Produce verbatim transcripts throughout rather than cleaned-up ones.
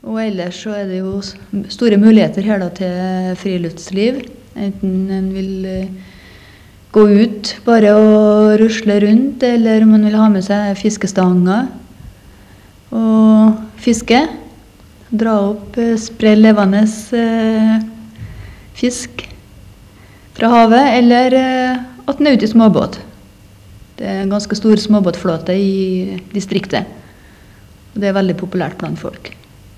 Og ellers så er det jo store muligheter her da til friluftsliv. Enten en vil gå ut bare og rusle rundt, eller om man vil ha med seg fiskestanger og fiske. Dra opp sprell levende fisk fra havet, eller at den er ute i småbåt. Det er en ganske stor småbåtflåte i distriktet. Og det er veldig populært blant folk.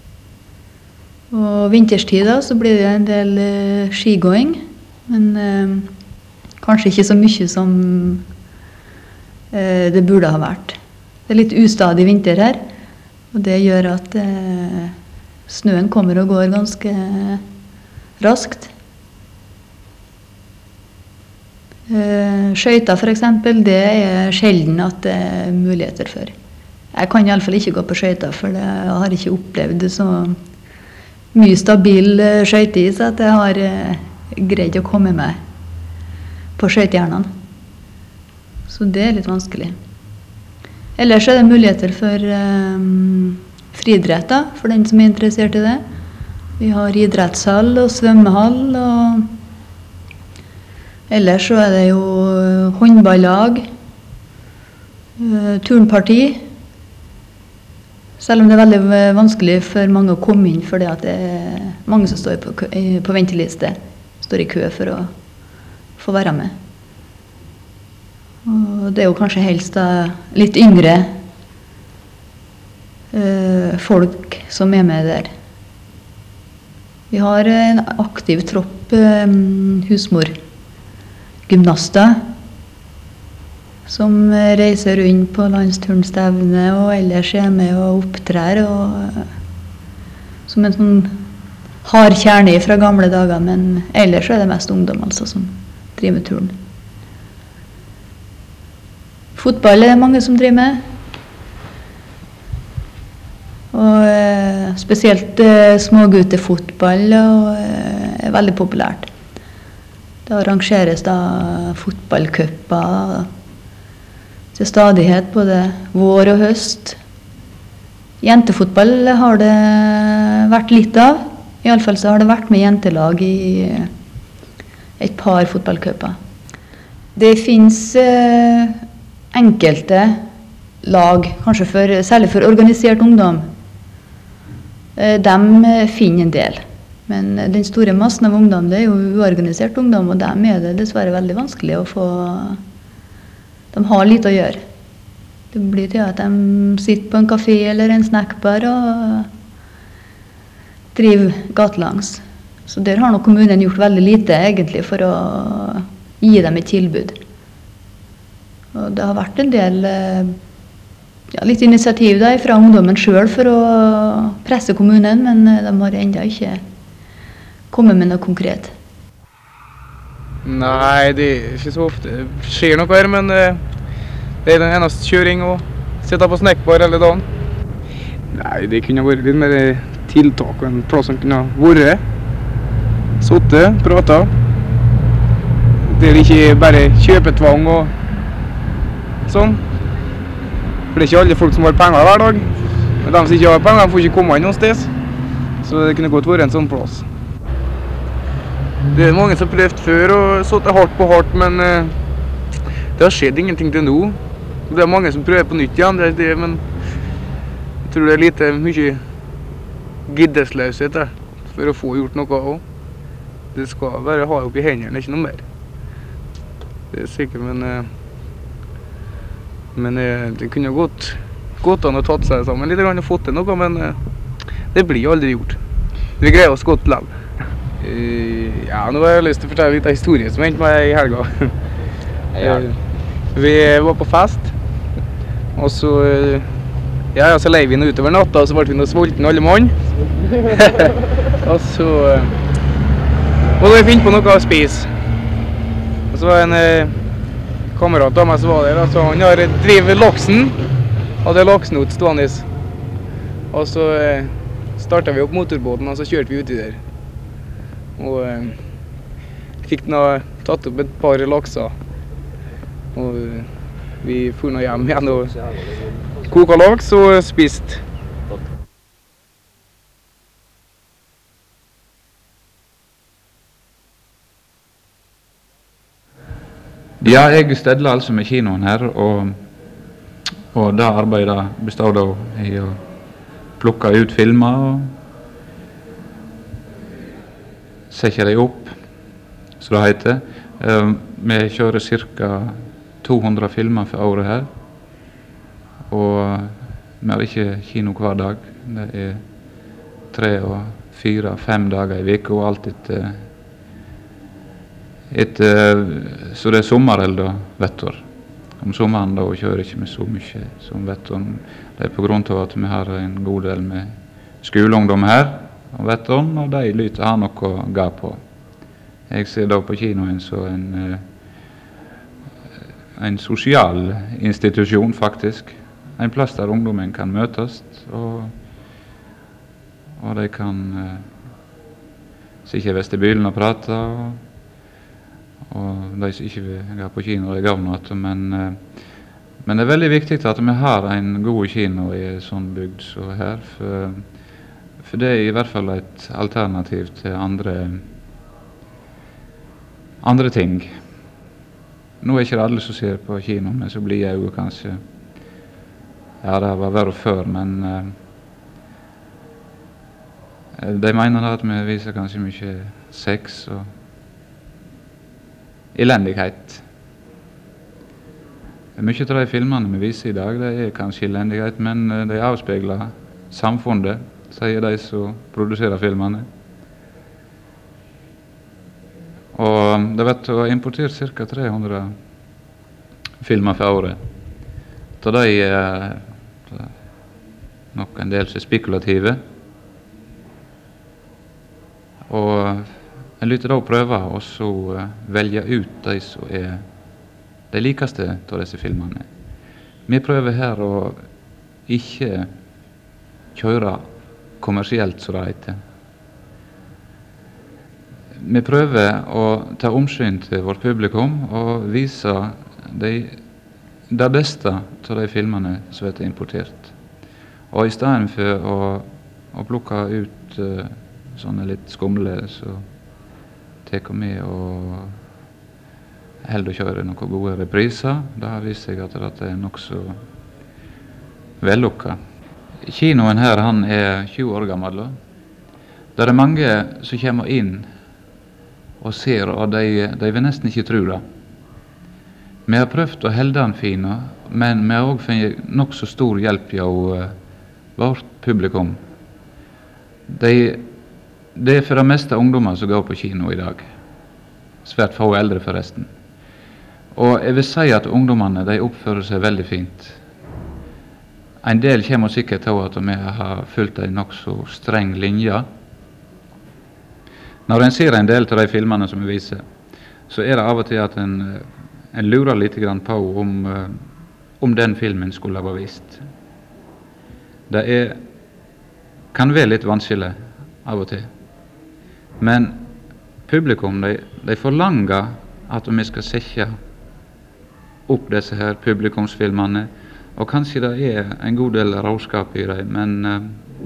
Og vinterstid da, så blir det en del eh, skigåing, men eh, kanskje ikke så mye som eh, det burde ha vært. Det er litt ustadig vinter her, og det gjør at eh, snøen kommer og går ganske raskt. Eh, skøyter for eksempel, det er sjelden at det er muligheter for. Jeg kan i alle fall ikke gå på skøyter, for jeg har ikke opplevd det så mye stabil skøyteis at jeg har eh, greid å komme meg på skøytehjernene. Så det er litt vanskelig. Ellers er det muligheter for eh, friidretter, for den som er interessert i det. Vi har idrettshall og svømmehall, og ellers så er det jo håndballag, eh, turnparti. Selv om det er veldig vanskelig for mange å komme inn, fordi at det er mange som står på, på venteliste, står i kø for å få være med. Og det er jo kanskje helst da litt yngre eh, folk som er med der. Vi har en aktiv tropp eh, husmor-gymnaster, som reiser rundt på landsturnstevne og ellers er med og opptrer, og, som en sånn hard kjerne fra gamle dager, men ellers er det mest ungdom altså, som driver med turn. Fotball er det mange som driver med, og eh, spesielt eh, småguttefotball og, eh, er veldig populært. Det arrangeres da fotballcuper til stadighet, både vår og høst. Jentefotball har det vært litt av. I alle fall så har det vært med jentelag i et par fotballcuper. Det finnes eh, enkelte lag, kanskje for, særlig for organisert ungdom. Eh, de finner en del. Men den store massen av ungdom, det er jo uorganisert ungdom, og dem er det dessverre veldig vanskelig å få. De har litt å gjøre. Det blir til at de sitter på en kafé eller en snackbar og driver gatelangs. Så der har nok kommunen gjort veldig lite egentlig for å gi dem et tilbud. Og det har vært en del ja, litt initiativ der fra ungdommen selv for å presse kommunen, men de har enda ikke kommet med noe konkret. Nei, det er ikke så ofte. Det skjer noe her, men uh, det er den eneste kjøring og sitte på snackbar hele dagen. Nei, det kunne vært litt mer tiltak og en plass som kunne vært. Sitte, prate. Det er ikke bare kjøpetvang og sånn. For det er ikke alle folk som har penger hver dag. Men de som ikke har penger, får ikke komme inn noen sted. Så det kunne godt vært en sånn plass. Det er mange som har prøvd før og satt hardt på hardt, men uh, det har skjedd ingenting til nå. Det er mange som prøver på nytt igjen, det er det, men jeg tror det er litt mye giddesløshet der, for å få gjort noe også. Det skal bare ha opp i hendene, ikke noe mer. Det er sikkert, men, uh, men uh, det kunne gått, gått an å tatt seg sammen litt og fått til noe, men uh, det blir aldri gjort. Vi greier oss godt likevel. Uh, ja, nå har jeg lyst til å fortelle litt av historien som hendte meg i helga. uh, vi var på fest, og så, uh, ja, så leide vi noe utover natta, og så ble vi noe sulten alle mann. Og så uh, måtte vi finne på noe å spise. Og så var en uh, kamerat av meg som var der, altså, han har drivet laksen, hadde laksenot stående. Og så uh, startet vi opp motorbåten, og så kjørte vi uti der. Og eh, fikk nå tatt opp et par lakser. Og eh, vi for nå hjem igjen og koket laks og spist. Ja, jeg stedler altså med kinoen her, og, og det arbeidet består da i å plukke ut filmer og sette dem opp, så det heter. Uh, vi kjører cirka to hundre filmer for året her, og vi har ikke kino hver dag. Det er tre og fire, fem dager i veka, og alt etter, etter så det er sommer eller vettor. Om sommeren da kjører ikke vi så mye som vettor. Det er på grunn av at vi har en god del med skoleungdom her, og vettoren, og de lyter har noe å gå på. Jeg ser da på kinoen så en, en sosial institusjon faktisk. En plass der ungdommen kan møtes, og, og de kan uh, sitte i vestibylen og prate, og, og de som ikke vil gå på kino, de går noe. Men, uh, men det er veldig viktig at vi har en god kino i en sånn bygd så her, for, for det er i hvert fall et alternativ til andre andre ting. Nå er ikke det alle som ser på kino, men så blir jeg jo kanskje, ja, det var verre før, men uh, de mener at vi viser kanskje mye sex og elendighet. Mye av de filmene vi viser i dag, det er kanskje elendighet, men uh, de avspegler samfunnet, sier de som produserer filmene. Og det vet å ha importert cirka tre hundre filmer for året. Så de er nok en del som er spekulative. Og en lytter da å prøve å så velge ut de som er de likeste av disse filmene. Vi prøver her å ikke kjøre kommersielt, så det heter. Vi prøver å ta omsyn til vårt publikum og vise de, det beste av de filmene som er importert. Og i stedet for å, å plukke ut uh, sånne litt skumle, så tar vi og holder å kjøre noen gode repriser. Det har vist seg at det er nok så vellukket. Kinoen her, han er tjue år gammel. Det er mange som kommer inn og ser, og de, de vil nesten ikke tro det. Vi har prøvd å holde den fine, men vi har også funnet nok så stor hjelp av uh, vårt publikum. De, det er for det meste ungdommer som går på kino i dag. Svært få eldre forresten. Og jeg vil si at ungdommene, de oppfører seg veldig fint. En del kommer sikkert til at vi har fulgt en nok så streng linje. Når en ser en del av de filmene som vi viser, så er det av og til at en, en lurer litt grann på om, om den filmen skulle ha vært vist. Det er, kan være litt vanskelig av og til. Men publikum, de, de forlanger at vi skal sette opp disse her publikumsfilmene, og kanskje det er en god del råskap i dem, men uh,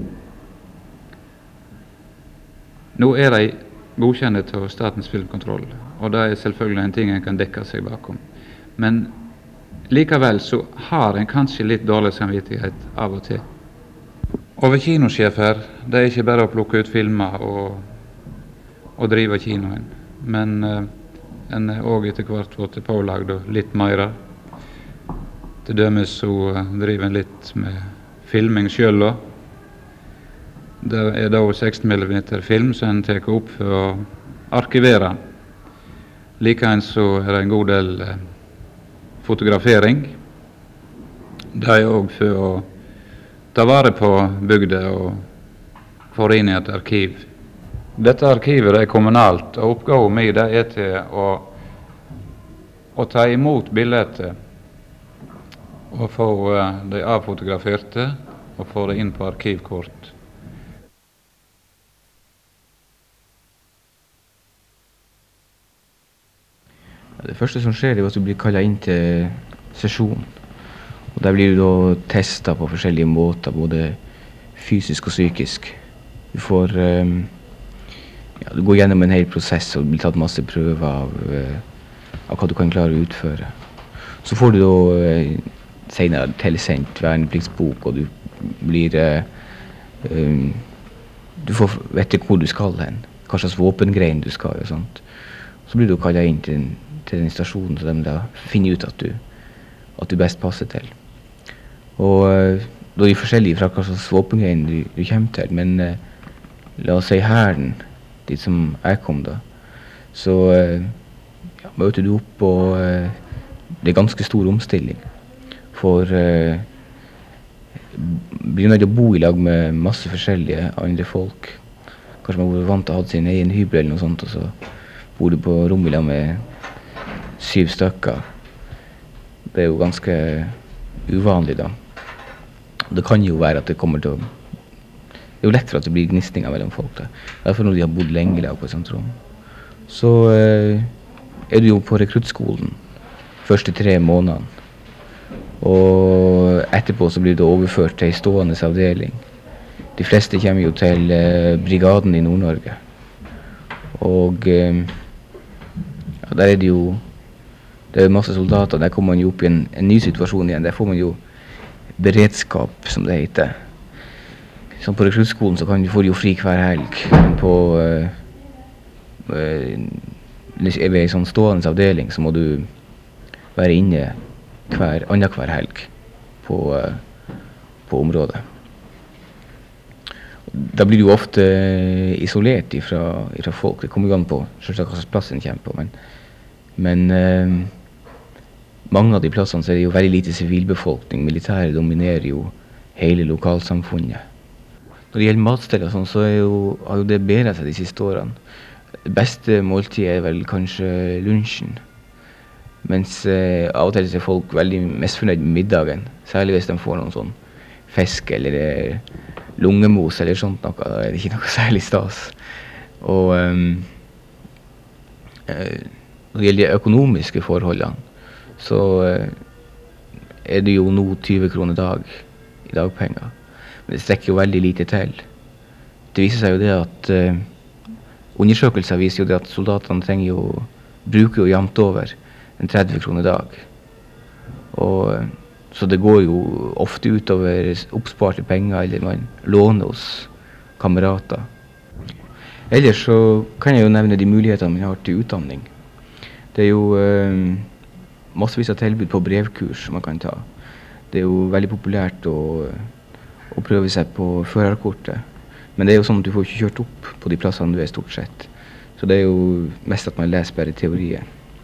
nå er de godkjenne til Statens filmkontroll, og det er selvfølgelig en ting en kan dekke seg bakom. Men likevel så har en kanskje litt dårlig samvittighet av og til. Og ved kinosjefer, det er ikke bare å plukke ut filmer og, og drive kinoen, men uh, en er også etter hvert fått pålagd litt mer. Til dømes så uh, driver en litt med filming selv også. Det er da seksten millimeter film som en tar opp for å arkivere. Likeens så er det en god del eh, fotografering. Det er også for å ta vare på bygda og få inn i et arkiv. Dette arkivet er kommunalt, og oppgaven min er til å, å ta imot bilder og få uh, de avfotograferte og få det inn på arkivkort. Det første som skjer er at du blir kallet inn til sesjon. Og der blir du da testet på forskjellige måter, både fysisk og psykisk. Du får, um, ja, du går gjennom en hel prosess og blir tatt masse prøver av uh, av hva du kan klare å utføre. Så får du da eh, senere tilsendt vernepliktsbok, og du blir eh, um, du får vite hvor du skal hen, hva slags våpengrein du skal og sånt. Så blir du kallet inn til, til den stasjonen, så de da finner ut at du, at du best passer til. Og eh, da er de forskjellige fra hva slags våpengrein du, du kommer til, men eh, la oss si herren, dit som jeg kom da, så eh, ja, møter du opp, og eh, det er ganske stor omstilling. For eh, blir nødt til å bo i lag med masse forskjellige andre folk. Kanskje man var vant til å ha sin egen hybel eller noe sånt, og så bor du på rom i lag med syv stykker. Det er jo ganske uvanlig da. Det kan jo være at det kommer til å Det er jo lett for at det blir gnistinger mellom folk da. Derfor når de har bodd lenge i lag på et sånt rom. Så eh, er du jo på rekruttskolen første tre månedene. Og etterpå så blir du overført til en stående avdeling. De fleste kommer jo til eh, brigaden i Nord-Norge. Og eh, ja, der er det jo det er masse soldater. Der kommer man jo opp i en, en ny situasjon igjen. Der får man jo beredskap, som det heter. Som på rekruttskolen så kan du få jo fri hver helg, men på uh, uh, ved en sånn stående avdeling så må du være inne hver, annen hver helg på, uh, på området. Da blir du ofte uh, isolert ifra, ifra folk. Det kommer jo an på selvsagt hva slags plass en kommer på, men, men uh, mange av de plassene så er det jo veldig lite sivilbefolkning. Militæret dominerer jo hele lokalsamfunnet. Når det gjelder matstell og sånn, så er jo, har jo det bedret seg de siste årene. Det beste måltidet er vel kanskje lunsjen. Mens eh, av og til er folk veldig misfornøyd med middagen. Særlig hvis de får noen sånn fisk eller eh, lungemos eller sånt noe. Da er det ikke noe særlig stas. Og um, eh, når det gjelder de økonomiske forholdene, så eh, er det jo nå tyve kroner dag i dagpenger. Men det strekker jo veldig lite til. Det viser seg jo det at uh, undersøkelser viser jo det at soldatene trenger jo, bruker jo jevnt over en tretti kroner dag. Og, uh, så det går jo ofte utover oppsparte penger, eller man låner hos kamerater. Ellers så kan jeg jo nevne de mulighetene man har til utdanning. Det er jo uh, massevis av tilbud på brevkurs som man kan ta. Det er jo veldig populært å og prøve seg på førerkortet. Men det er jo sånn at du får ikke kjørt opp på de plassene du er stort sett. Så det er jo mest at man leser bare teorier.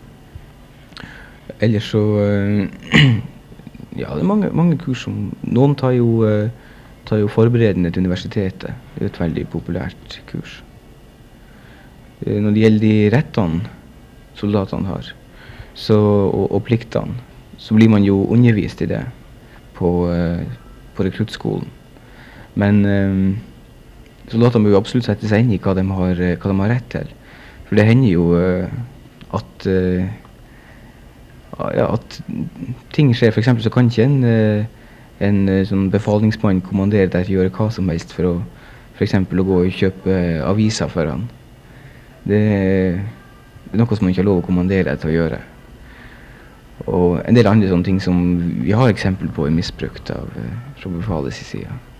Ellers så ja, det er mange, mange kurs som noen tar jo, tar jo forberedende til universitetet. Det er jo et veldig populært kurs. Når det gjelder de rettene soldatene har, så, og, og pliktene, så blir man jo undervist i det på, på rekruttskolen. Men um, soldatene må jo absolutt sette seg inn i hva de har, hva de har rett til. For det hender jo uh, at, uh, ja, at ting skjer. For eksempel så kan ikke en, uh, en uh, sånn befalingsmann kommandere deg til å gjøre hva som helst for å, for eksempel å gå og kjøpe uh, aviser for han. Det, det er noe som man ikke har lov å kommandere deg til å gjøre. Og en del andre sånne ting som vi har eksempel på er misbrukt av uh, fra befalets side.